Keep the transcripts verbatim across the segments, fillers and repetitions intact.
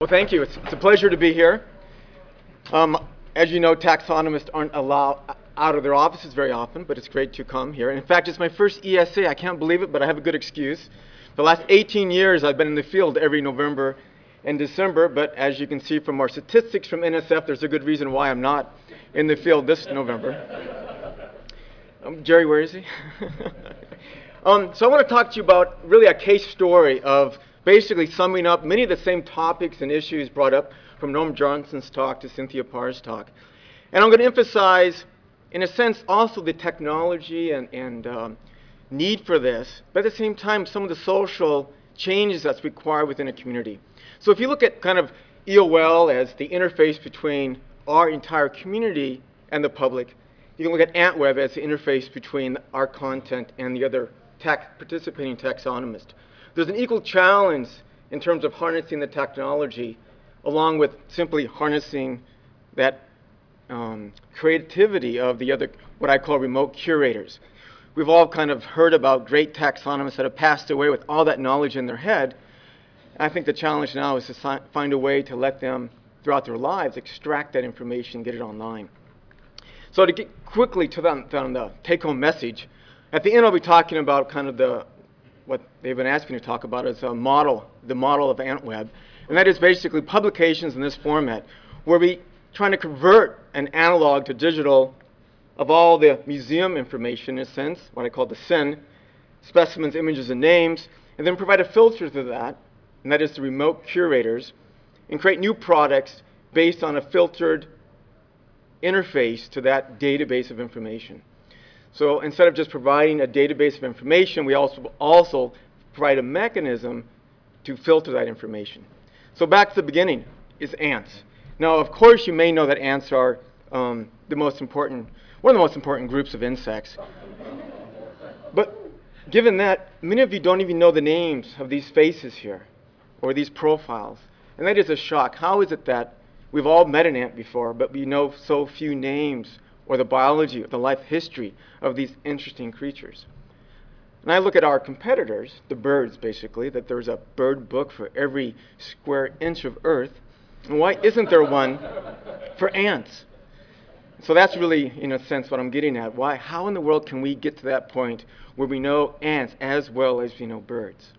Well, thank you. It's, it's a pleasure to be here. Um, as you know, taxonomists aren't allowed out of their offices very often, but it's great to come here. And in fact, it's my first E S A. I can't believe it, but I have a good excuse. For the last eighteen years, I've been in the field every November and December, but as you can see from our statistics from N S F, there's a good reason why I'm not in the field this November. Um, Jerry, where is he? um, so I want to talk to you about really a case story of basically summing up many of the same topics and issues brought up from Noam Johnson's talk to Cynthia Parr's talk. And I'm going to emphasize, in a sense, also the technology and, and um, need for this, but at the same time, some of the social changes that's required within a community. So if you look at kind of E O L as the interface between our entire community and the public, you can look at AntWeb as the interface between our content and the other tax participating taxonomists. There's an equal challenge in terms of harnessing the technology along with simply harnessing that um, creativity of the other, what I call remote curators. We've all kind of heard about great taxonomists that have passed away with all that knowledge in their head. I think the challenge now is to si find a way to let them, throughout their lives, extract that information, get it online. So to get quickly to the, the take-home message, at the end I'll be talking about kind of the what they've been asking me to talk about is a model, the model of AntWeb. And that is basically publications in this format, where we trying to convert an analog to digital of all the museum information, in a sense, what I call the S I N, specimens, images, and names, and then provide a filter to that, and that is the remote curators, and create new products based on a filtered interface to that database of information. So instead of just providing a database of information, we also, also provide a mechanism to filter that information. So back to the beginning is ants. Now, of course, you may know that ants are um, the most important, one of the most important groups of insects. But given that, many of you don't even know the names of these faces here or these profiles. And that is a shock. How is it that we've all met an ant before, but we know so few names or the biology, or the life history of these interesting creatures? And I look at our competitors, the birds basically, that there's a bird book for every square inch of earth. And why isn't there one for ants? So that's really, in a sense, what I'm getting at. Why, how in the world can we get to that point where we know ants as well as we know birds?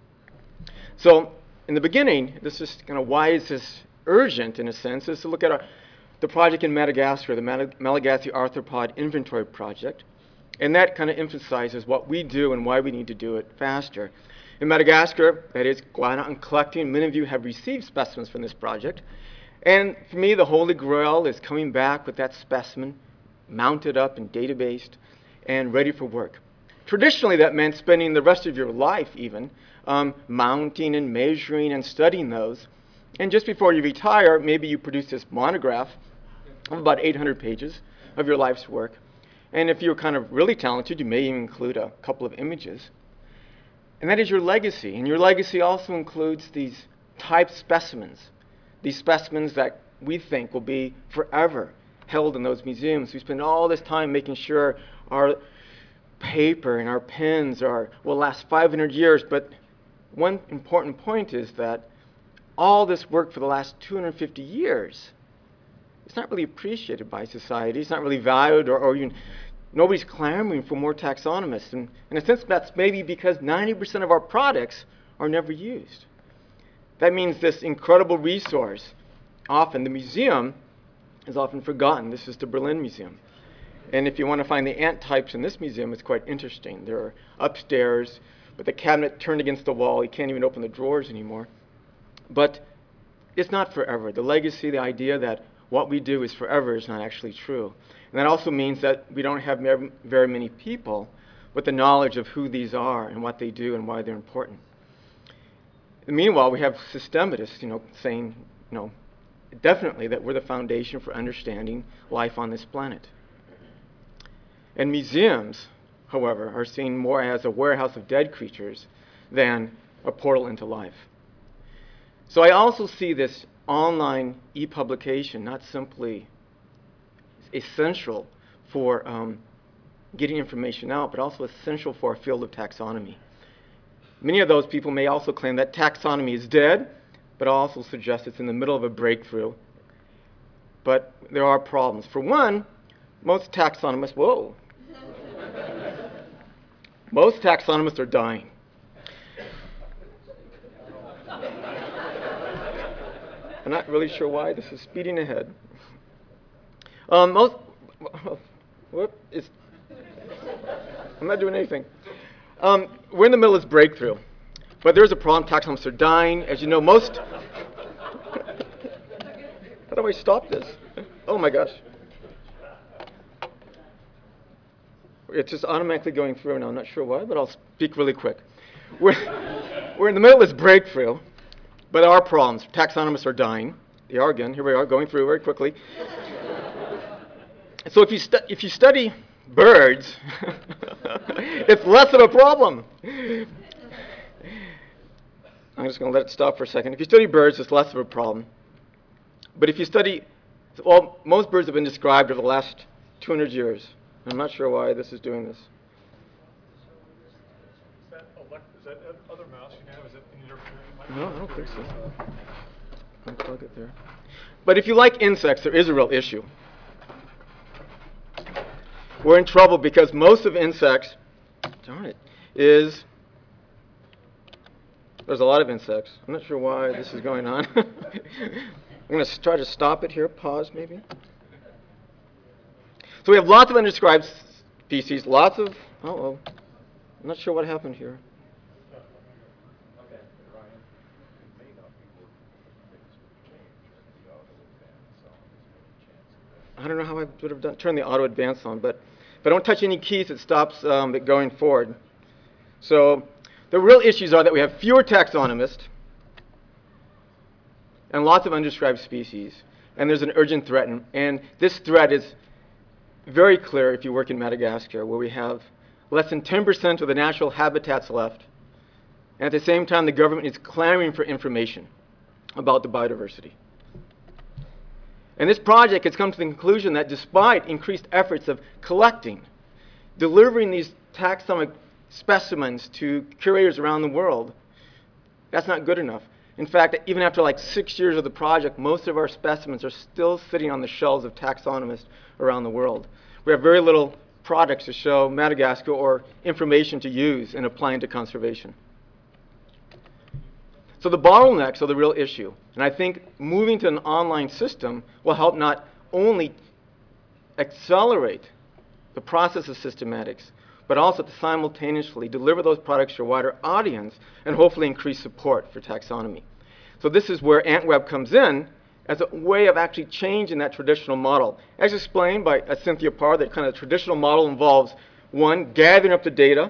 So in the beginning, this is kind of why is this urgent, in a sense, is to look at our the project in Madagascar, the Malagasy Arthropod Inventory Project. And that kind of emphasizes what we do and why we need to do it faster. In Madagascar, that is going out and collecting. Many of you have received specimens from this project. And for me, the holy grail is coming back with that specimen, mounted up and databased, and ready for work. Traditionally, that meant spending the rest of your life even um, mounting and measuring and studying those. And just before you retire, maybe you produce this monograph of about eight hundred pages of your life's work. And if you're kind of really talented, you may even include a couple of images. And that is your legacy. And your legacy also includes these type specimens, these specimens that we think will be forever held in those museums. We spend all this time making sure our paper and our pens are, will last five hundred years. But one important point is that all this work for the last two hundred fifty years, it's not really appreciated by society. It's not really valued, or, or even nobody's clamoring for more taxonomists. And in a sense, that's maybe because ninety percent of our products are never used. That means this incredible resource, often the museum, is often forgotten. This is the Berlin Museum. And if you want to find the ant types in this museum, it's quite interesting. They're upstairs, with the cabinet turned against the wall. You can't even open the drawers anymore. But it's not forever. The legacy, the idea that what we do is forever is not actually true. And that also means that we don't have very many people with the knowledge of who these are and what they do and why they're important. And meanwhile, we have systematists, you know, saying, you know, definitely that we're the foundation for understanding life on this planet. And museums, however, are seen more as a warehouse of dead creatures than a portal into life. So I also see this online e-publication not simply essential for um, getting information out, but also essential for our field of taxonomy. Many of those people may also claim that taxonomy is dead, but also suggests it's in the middle of a breakthrough. But there are problems. For one, most taxonomists, whoa, most taxonomists are dying. I'm not really sure why this is speeding ahead. Um, most, whoop, it's, I'm not doing anything. Um, we're in the middle of this breakthrough, but there's a problem. Taxonomists are dying. As you know, most, how do I stop this? Oh my gosh. It's just automatically going through now. I'm not sure why, but I'll speak really quick. We're, we're in the middle of this breakthrough, but there are problems. Taxonomists are dying. They are again. Here we are, going through very quickly. So if you, stu if you study birds, it's less of a problem. I'm just going to let it stop for a second. If you study birds, it's less of a problem. But if you study, well, most birds have been described over the last two hundred years. I'm not sure why this is doing this. Is that, elect, is that other mouse you have? Is it interfering? No, I don't think so. Unplug it there. But if you like insects, there is a real issue. We're in trouble because most of insects, darn it, is, there's a lot of insects. I'm not sure why this is going on. I'm going to try to stop it here, pause maybe. So we have lots of undescribed species, lots of, uh-oh, I'm not sure what happened here. I don't know how I would have done, turned the auto advance on, but if I don't touch any keys, it stops um, it going forward. So the real issues are that we have fewer taxonomists and lots of undescribed species, and there's an urgent threat, and, and this threat is very clear if you work in Madagascar, where we have less than ten percent of the natural habitats left, and at the same time the government is clamoring for information about the biodiversity. And this project has come to the conclusion that despite increased efforts of collecting, delivering these taxonomic specimens to curators around the world, that's not good enough. In fact, even after like six years of the project, most of our specimens are still sitting on the shelves of taxonomists around the world. We have very little products to show Madagascar or information to use in applying to conservation. So the bottlenecks are the real issue. And I think moving to an online system will help not only accelerate the process of systematics, but also to simultaneously deliver those products to a wider audience and hopefully increase support for taxonomy. So this is where AntWeb comes in as a way of actually changing that traditional model. As explained by uh, Cynthia Parr, that kind of traditional model involves, one, gathering up the data,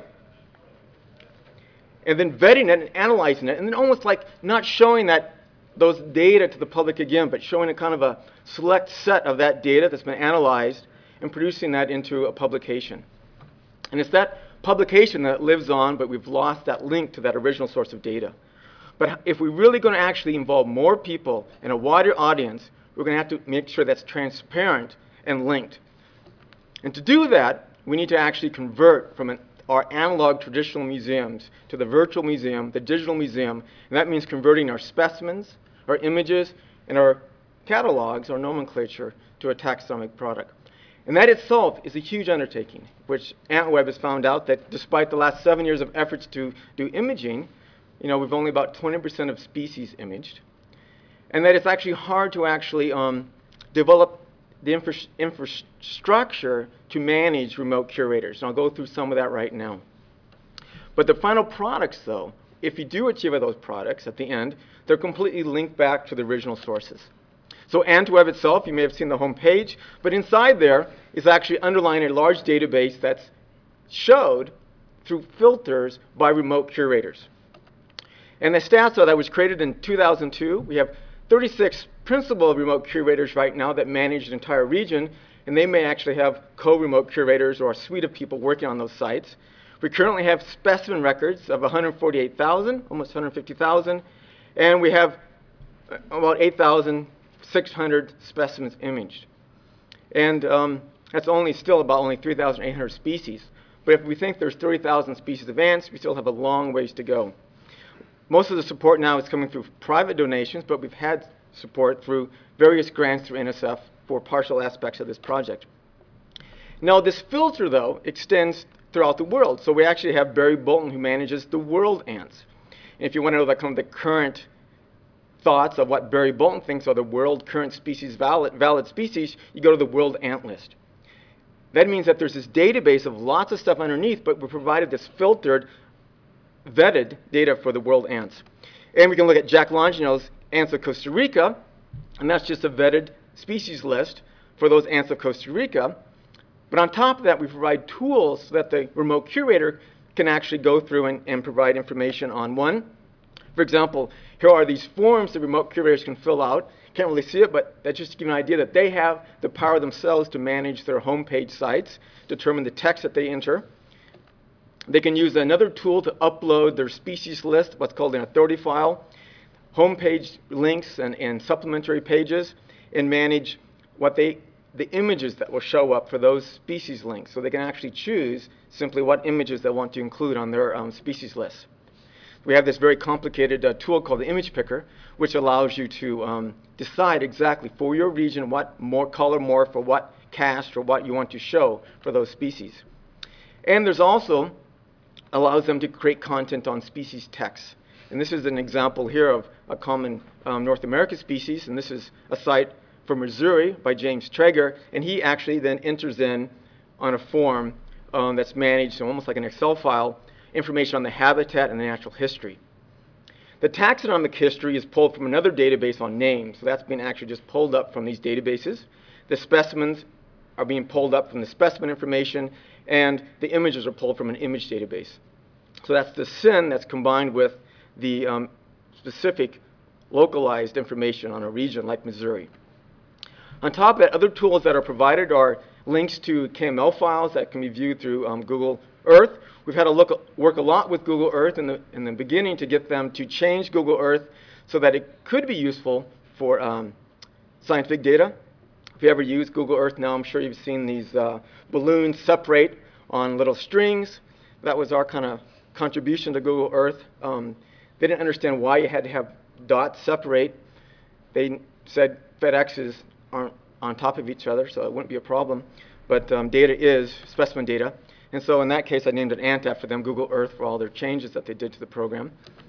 and then vetting it and analyzing it, and then almost like not showing that those data to the public again, but showing a kind of a select set of that data that's been analyzed and producing that into a publication. And it's that publication that lives on, but we've lost that link to that original source of data. But if we're really going to actually involve more people and a wider audience, we're going to have to make sure that's transparent and linked. And to do that, we need to actually convert from an our analog traditional museums to the virtual museum, the digital museum, and that means converting our specimens, our images, and our catalogs, our nomenclature, to a taxonomic product. And that itself is a huge undertaking, which AntWeb has found out that despite the last seven years of efforts to do imaging, you know, we've only about twenty percent of species imaged, and that it's actually hard to actually um, develop the infra infrastructure to manage remote curators. And I'll go through some of that right now. But the final products, though, if you do achieve those products at the end, they're completely linked back to the original sources. So AntWeb itself, you may have seen the home page, but inside there is actually underlying a large database that's showed through filters by remote curators. And the stats are that was created in two thousand two. We have thirty-six principal remote curators right now that manage the entire region, and they may actually have co-remote curators or a suite of people working on those sites. We currently have specimen records of one hundred forty-eight thousand, almost one hundred fifty thousand, and we have about eight thousand six hundred specimens imaged. And um, that's only still about only three thousand eight hundred species. But if we think there's thirty thousand species of ants, we still have a long ways to go. Most of the support now is coming through private donations, but we've had support through various grants through N S F for partial aspects of this project. Now, this filter, though, extends throughout the world. So we actually have Barry Bolton, who manages the world ants. And if you want to know the, kind of the current thoughts of what Barry Bolton thinks are the world current species valid, valid species, you go to the world ant list. That means that there's this database of lots of stuff underneath, but we provided this filtered, vetted data for the world ants. And we can look at Jack Longino's ants of Costa Rica, and that's just a vetted species list for those ants of Costa Rica. But on top of that, we provide tools so that the remote curator can actually go through and, and provide information on one. For example, here are these forms that remote curators can fill out. Can't really see it, but that's just to give you an idea that they have the power themselves to manage their homepage sites, determine the text that they enter. They can use another tool to upload their species list, what's called an authority file, homepage links and, and supplementary pages, and manage what they, the images that will show up for those species links. So they can actually choose simply what images they want to include on their um, species list. We have this very complicated uh, tool called the image picker, which allows you to um, decide exactly for your region what more color morph or what cast or what you want to show for those species. And there's also allows them to create content on species text. And this is an example here of a common um, North American species, and this is a site from Missouri by James Traeger, and he actually then enters in on a form um, that's managed, so almost like an Excel file, information on the habitat and the natural history. The taxonomic history is pulled from another database on names, so that's been actually just pulled up from these databases. The specimens are being pulled up from the specimen information, and the images are pulled from an image database. So that's the S I N that's combined with the um, specific localized information on a region like Missouri. On top of that, other tools that are provided are links to K M L files that can be viewed through um, Google Earth. We've had to look, work a lot with Google Earth in the, in the beginning to get them to change Google Earth so that it could be useful for um, scientific data. If you ever use Google Earth now, I'm sure you've seen these uh, balloons separate on little strings. That was our kind of contribution to Google Earth. Um, they didn't understand why you had to have dots separate. They said FedExes aren't on top of each other, so it wouldn't be a problem. But um, data is specimen data. And so in that case, I named an ant after them, Google Earth, for all their changes that they did to the program.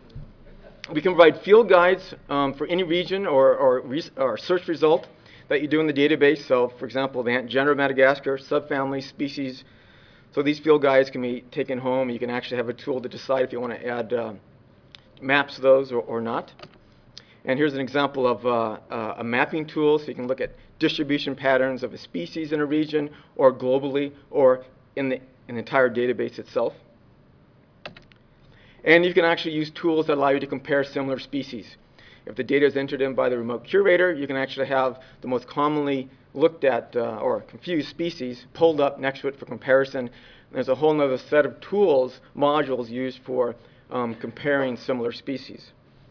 We can provide field guides um, for any region or, or, or search result that you do in the database. So for example, the ant gender of Madagascar, subfamily, species. So these field guides can be taken home. You can actually have a tool to decide if you want to add uh, maps to those or, or not. And here's an example of uh, uh, a mapping tool, so you can look at distribution patterns of a species in a region or globally or in the, in the entire database itself. And you can actually use tools that allow you to compare similar species. If the data is entered in by the remote curator, you can actually have the most commonly looked at uh, or confused species pulled up next to it for comparison. There's a whole other set of tools, modules used for um, comparing similar species.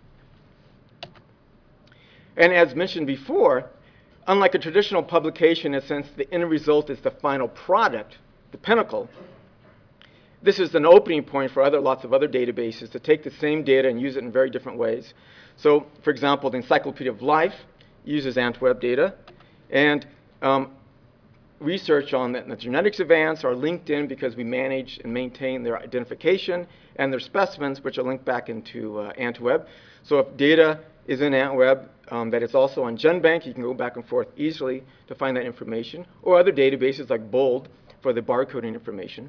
And as mentioned before, unlike a traditional publication, in a sense, the end result is the final product, the pinnacle. This is an opening point for other, lots of other databases to take the same data and use it in very different ways. So, for example, the Encyclopedia of Life uses AntWeb data, and um, research on the, the genetics of ants are linked in because we manage and maintain their identification and their specimens, which are linked back into uh, AntWeb. So if data is in AntWeb um, that is also on GenBank, you can go back and forth easily to find that information, or other databases like BOLD for the barcoding information.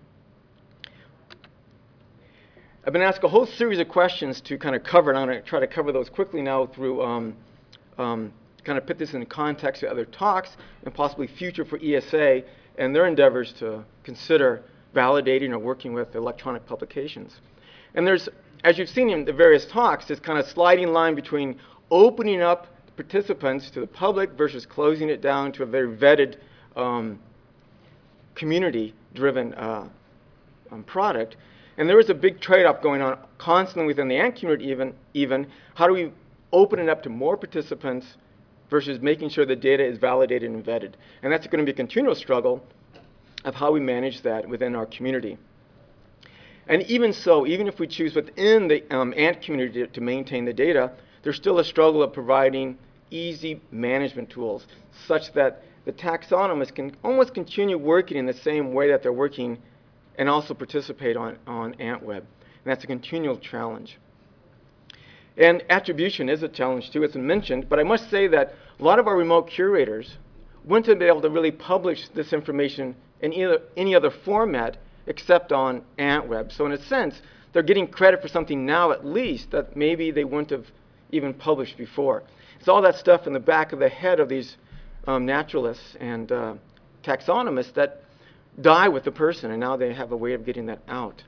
I've been asked a whole series of questions to kind of cover, and I'm going to try to cover those quickly now through um, um, kind of put this in context to other talks and possibly future for E S A and their endeavors to consider validating or working with electronic publications. And there's, as you've seen in the various talks, this kind of sliding line between opening up participants to the public versus closing it down to a very vetted um, community-driven uh, um, product. And there is a big trade-off going on constantly within the ant community even, even. How do we open it up to more participants versus making sure the data is validated and vetted? And that's going to be a continual struggle of how we manage that within our community. And even so, even if we choose within the um, Ant community to, to maintain the data, there's still a struggle of providing easy management tools such that the taxonomists can almost continue working in the same way that they're working and also participate on, on AntWeb. And that's a continual challenge. And attribution is a challenge too, as I mentioned, but I must say that a lot of our remote curators wouldn't have been able to really publish this information in either, any other format except on AntWeb. So in a sense, they're getting credit for something now at least that maybe they wouldn't have even published before. It's all that stuff in the back of the head of these um, naturalists and uh, taxonomists that die with the person, and now they have a way of getting that out.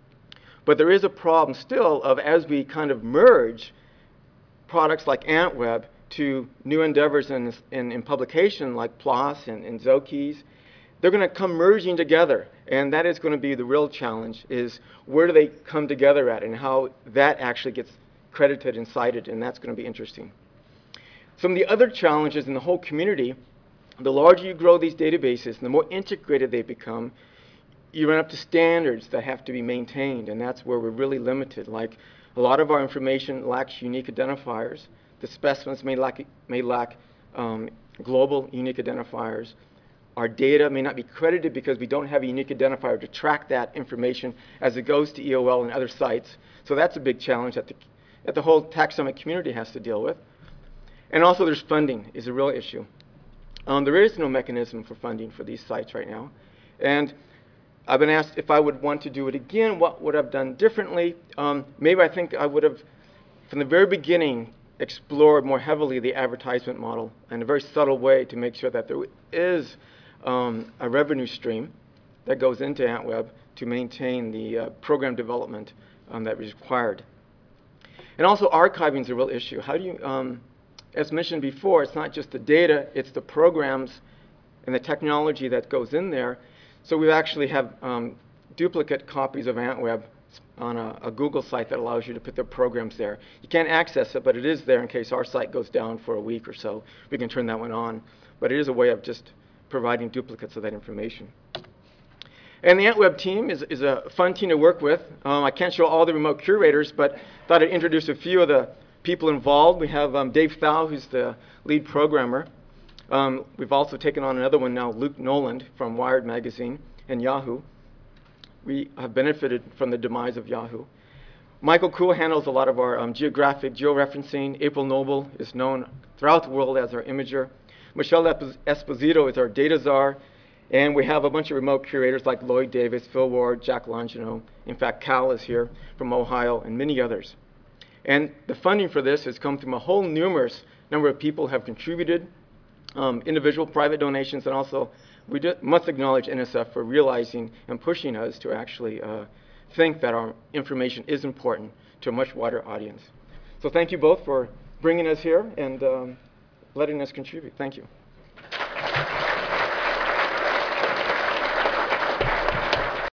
But there is a problem still of, as we kind of merge products like AntWeb to new endeavors in, in, in publication like PLOS and, and Zokies, they're going to come merging together. And that is going to be the real challenge, is where do they come together at and how that actually gets credited and cited, and that's going to be interesting. Some of the other challenges in the whole community, the larger you grow these databases and the more integrated they become, you run up to standards that have to be maintained, and that's where we're really limited. Like, a lot of our information lacks unique identifiers. The specimens may lack, may lack um, global unique identifiers. Our data may not be credited because we don't have a unique identifier to track that information as it goes to E O L and other sites. So that's a big challenge that the, that the whole taxonomic community has to deal with. And also there's funding is a real issue. Um, there is no mechanism for funding for these sites right now. And I've been asked if I would want to do it again, what would I have done differently? Um, maybe I think I would have, from the very beginning, explored more heavily the advertisement model in a very subtle way to make sure that there is um, a revenue stream that goes into AntWeb to maintain the uh, program development um, that is required. And also archiving is a real issue. How do you, um, as mentioned before, it's not just the data, it's the programs and the technology that goes in there. So we actually have um, duplicate copies of AntWeb on a, a Google site that allows you to put the programs there. You can't access it, but it is there in case our site goes down for a week or so. We can turn that one on. But it is a way of just providing duplicates of that information. And the AntWeb team is, is a fun team to work with. Um, I can't show all the remote curators, but thought I'd introduce a few of the people involved. We have um, Dave Thau, who's the lead programmer. Um, we've also taken on another one now, Luke Noland from Wired Magazine and Yahoo. We have benefited from the demise of Yahoo. Michael Kuhl handles a lot of our um, geographic georeferencing. April Noble is known throughout the world as our imager. Michelle Esposito is our data czar. And we have a bunch of remote curators like Lloyd Davis, Phil Ward, Jack Longino. In fact, Cal is here from Ohio, and many others. And the funding for this has come from a whole numerous number of people who have contributed, um, individual private donations, and also we do, must acknowledge N S F for realizing and pushing us to actually uh, think that our information is important to a much wider audience. So thank you both for bringing us here and um, letting us contribute. Thank you.